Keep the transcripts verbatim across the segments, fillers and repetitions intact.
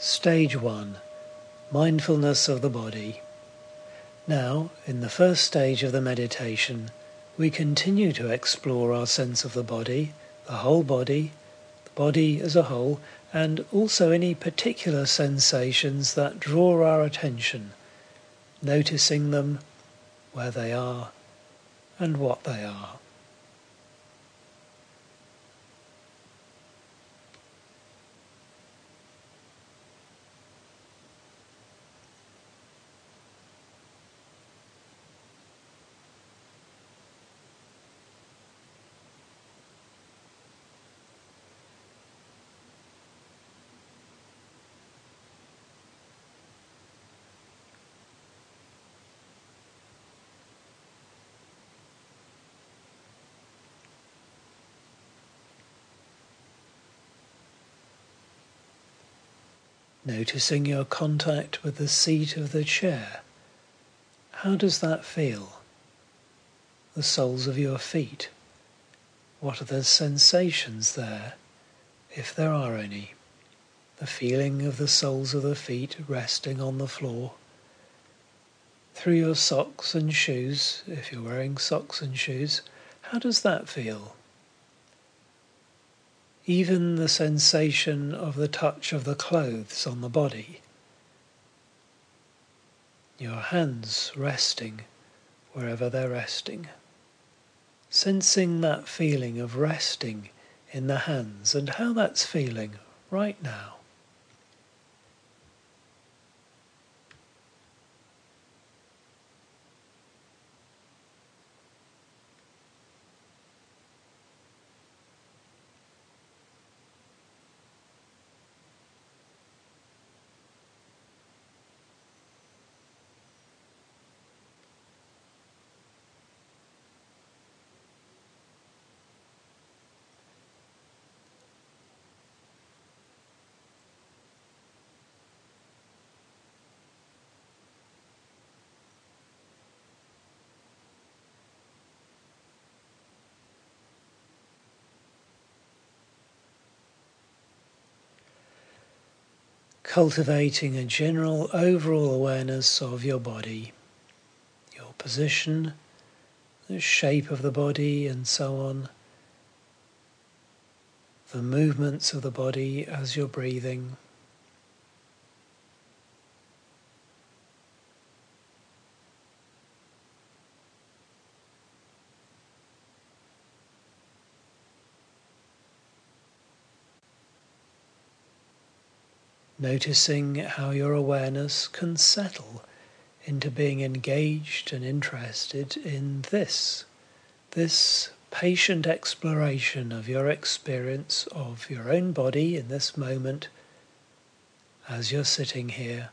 Stage one. Mindfulness of the body. Now, in the first stage of the meditation, we continue to explore our sense of the body, the whole body, the body as a whole, and also any particular sensations that draw our attention, noticing them, where they are, and what they are. Noticing your contact with the seat of the chair. How does that feel? The soles of your feet. What are the sensations there, if there are any? The feeling of the soles of the feet resting on the floor. Through your socks and shoes, if you're wearing socks and shoes, how does that feel? Even the sensation of the touch of the clothes on the body. Your hands resting wherever they're resting. Sensing that feeling of resting in the hands and how that's feeling right now. Cultivating a general overall awareness of your body, your position, the shape of the body and so on, the movements of the body as you're breathing. Noticing how your awareness can settle into being engaged and interested in this, this patient exploration of your experience of your own body in this moment as you're sitting here.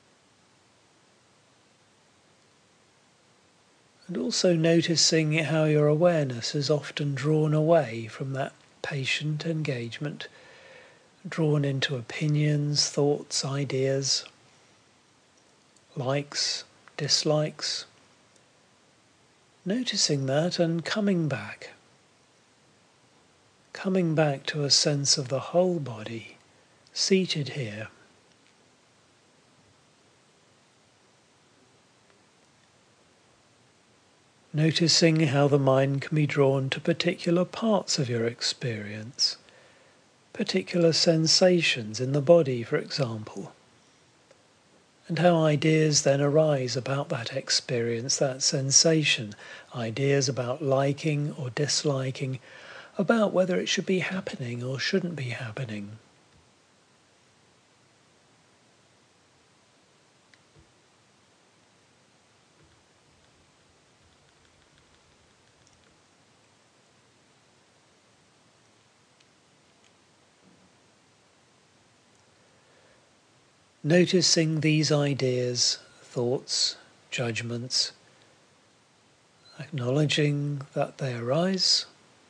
And also noticing how your awareness is often drawn away from that patient engagement, drawn into opinions, thoughts, ideas, likes, dislikes. Noticing that and coming back. Coming back to a sense of the whole body, seated here. Noticing how the mind can be drawn to particular parts of your experience. Particular sensations in the body, for example, and how ideas then arise about that experience, that sensation, ideas about liking or disliking, about whether it should be happening or shouldn't be happening. Noticing these ideas, thoughts, judgments, acknowledging that they arise,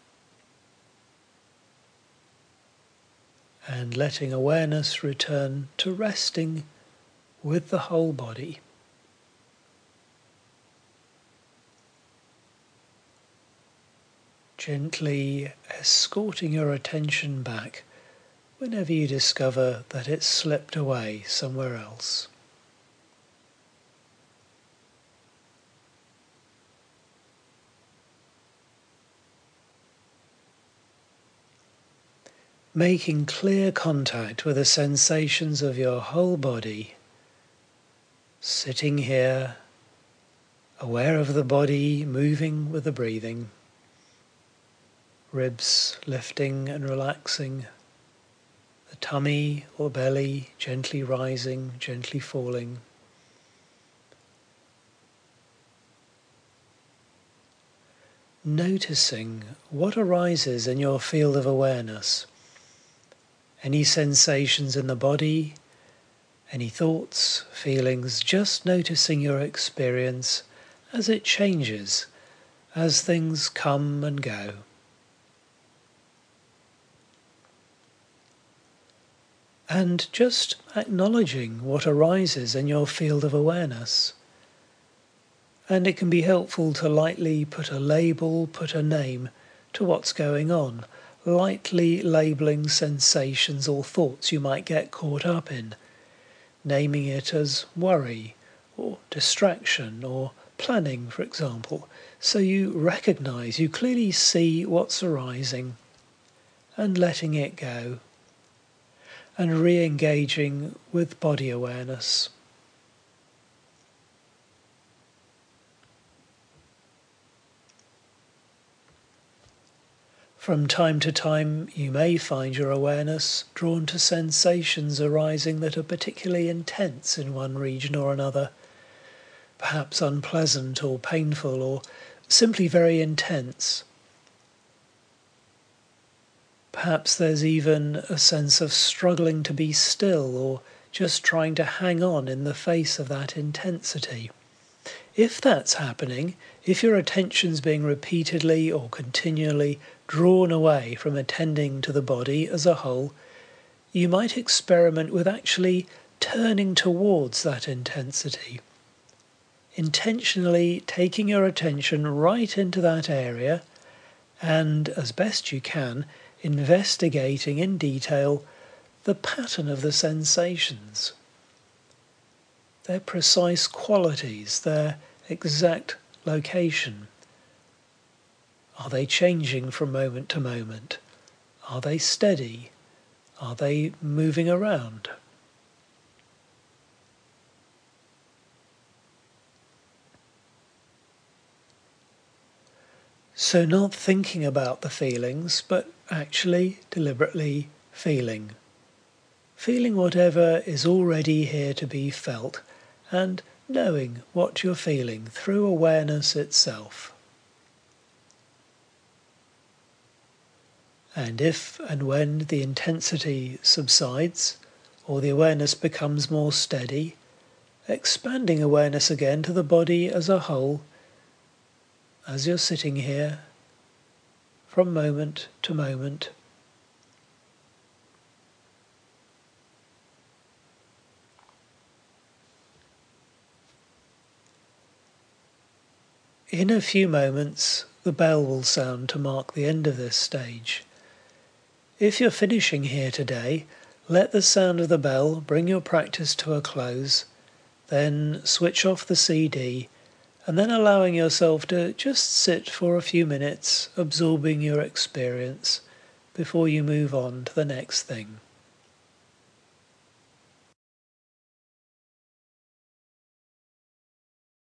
and letting awareness return to resting with the whole body. Gently escorting your attention back whenever you discover that it's slipped away somewhere else. Making clear contact with the sensations of your whole body, sitting here, aware of the body moving with the breathing, ribs lifting and relaxing, the tummy or belly gently rising, gently falling. Noticing what arises in your field of awareness. Any sensations in the body, any thoughts, feelings, just noticing your experience as it changes, as things come and go. And just acknowledging what arises in your field of awareness. And it can be helpful to lightly put a label, put a name to what's going on. Lightly labelling sensations or thoughts you might get caught up in, naming it as worry or distraction or planning, for example, so you recognise, you clearly see what's arising and letting it go and re-engaging with body awareness. From time to time, you may find your awareness drawn to sensations arising that are particularly intense in one region or another, perhaps unpleasant or painful or simply very intense. Perhaps there's even a sense of struggling to be still or just trying to hang on in the face of that intensity. If that's happening, if your attention's being repeatedly or continually drawn away from attending to the body as a whole, you might experiment with actually turning towards that intensity. Intentionally taking your attention right into that area and, as best you can, investigating in detail the pattern of the sensations, their precise qualities, their exact location. Are they changing from moment to moment? Are they steady? Are they moving around? So not thinking about the feelings, but actually deliberately feeling. Feeling whatever is already here to be felt and knowing what you're feeling through awareness itself. And if and when the intensity subsides or the awareness becomes more steady, expanding awareness again to the body as a whole as you're sitting here from moment to moment. In a few moments, the bell will sound to mark the end of this stage. If you're finishing here today, let the sound of the bell bring your practice to a close, then switch off the C D, and then allowing yourself to just sit for a few minutes, absorbing your experience before you move on to the next thing.